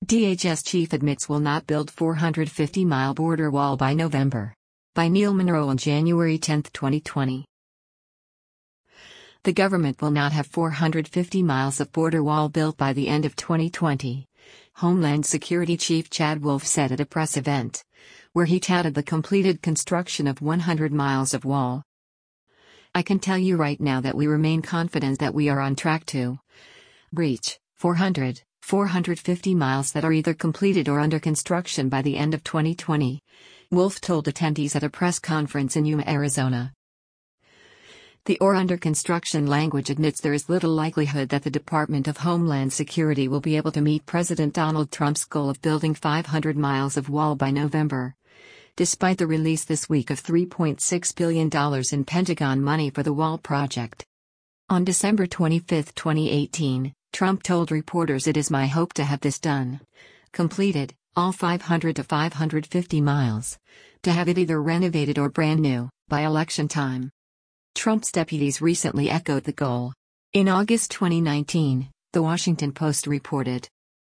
DHS chief admits will not build 450-mile border wall by November. By Neil Munro on January 10, 2020. The government will not have 450 miles of border wall built by the end of 2020, Homeland Security Chief Chad Wolf said at a press event, where he touted the completed construction of 100 miles of wall. I can tell you right now that we remain confident that we are on track to breach 450 miles that are either completed or under construction by the end of 2020, Wolf told attendees at a press conference in Yuma, Arizona. The "or under construction" language admits there is little likelihood that the Department of Homeland Security will be able to meet President Donald Trump's goal of building 500 miles of wall by November, despite the release this week of $3.6 billion in Pentagon money for the wall project. On December 25, 2018, Trump told reporters, "It is my hope to have this done, completed, all 500 to 550 miles, to have it either renovated or brand new, by election time." Trump's deputies recently echoed the goal. In August 2019, The Washington Post reported,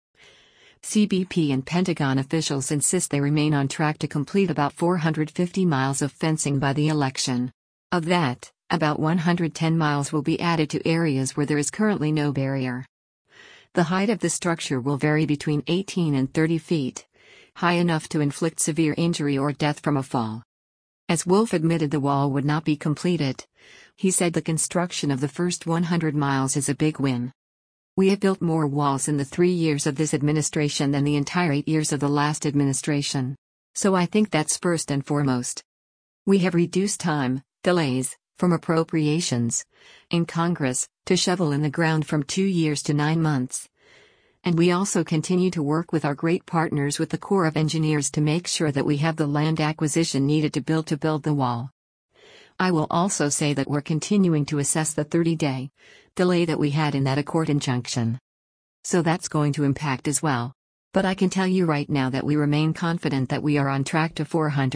CBP and Pentagon officials insist they remain on track to complete about 450 miles of fencing by the election. Of that, about 110 miles will be added to areas where there is currently no barrier. The height of the structure will vary between 18 and 30 feet, high enough to inflict severe injury or death from a fall. As Wolf admitted the wall would not be completed, he said the construction of the first 100 miles is a big win. "We have built more walls in the 3 years of this administration than the entire 8 years of the last administration. So I think that's first and foremost. We have reduced time, delays, from appropriations in Congress, to shovel in the ground from 2 years to 9 months. And we also continue to work with our great partners with the Corps of Engineers to make sure that we have the land acquisition needed to build the wall. I will also say that we're continuing to assess the 30-day delay that we had in that court injunction. So that's going to impact as well. But I can tell you right now that we remain confident that we are on track to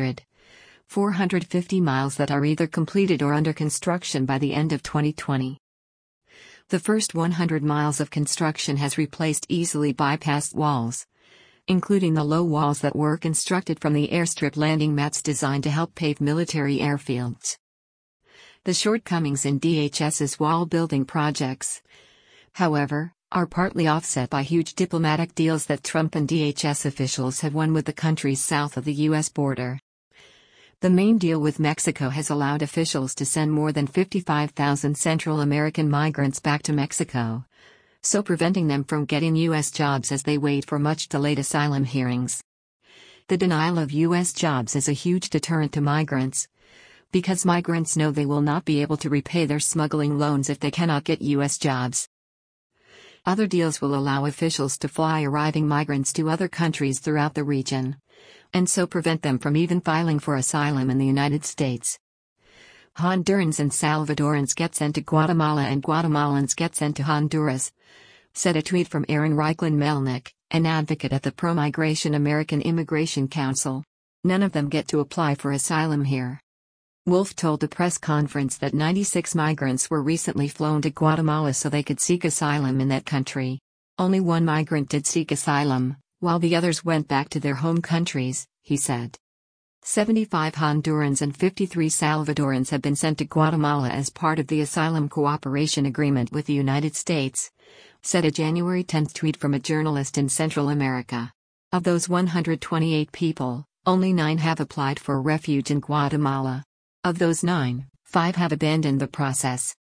450 miles that are either completed or under construction by the end of 2020. The first 100 miles of construction has replaced easily bypassed walls, including the low walls that were constructed from the airstrip landing mats designed to help pave military airfields. The shortcomings in DHS's wall building projects, however, are partly offset by huge diplomatic deals that Trump and DHS officials have won with the countries south of the U.S. border. The main deal with Mexico has allowed officials to send more than 55,000 Central American migrants back to Mexico, so preventing them from getting U.S. jobs as they wait for much-delayed asylum hearings. The denial of U.S. jobs is a huge deterrent to migrants, because migrants know they will not be able to repay their smuggling loans if they cannot get U.S. jobs. Other deals will allow officials to fly arriving migrants to other countries throughout the region, and so prevent them from even filing for asylum in the United States. Hondurans and Salvadorans get sent to Guatemala and Guatemalans get sent to Honduras, said a tweet from Aaron Reichlin Melnick, an advocate at the pro-migration American Immigration Council. None of them get to apply for asylum here. Wolf told a press conference that 96 migrants were recently flown to Guatemala so they could seek asylum in that country. Only one migrant did seek asylum, while the others went back to their home countries, he said. 75 Hondurans and 53 Salvadorans have been sent to Guatemala as part of the Asylum Cooperation Agreement with the United States, said a January 10 tweet from a journalist in Central America. Of those 128 people, only 9 have applied for refuge in Guatemala. Of those 9, 5 have abandoned the process.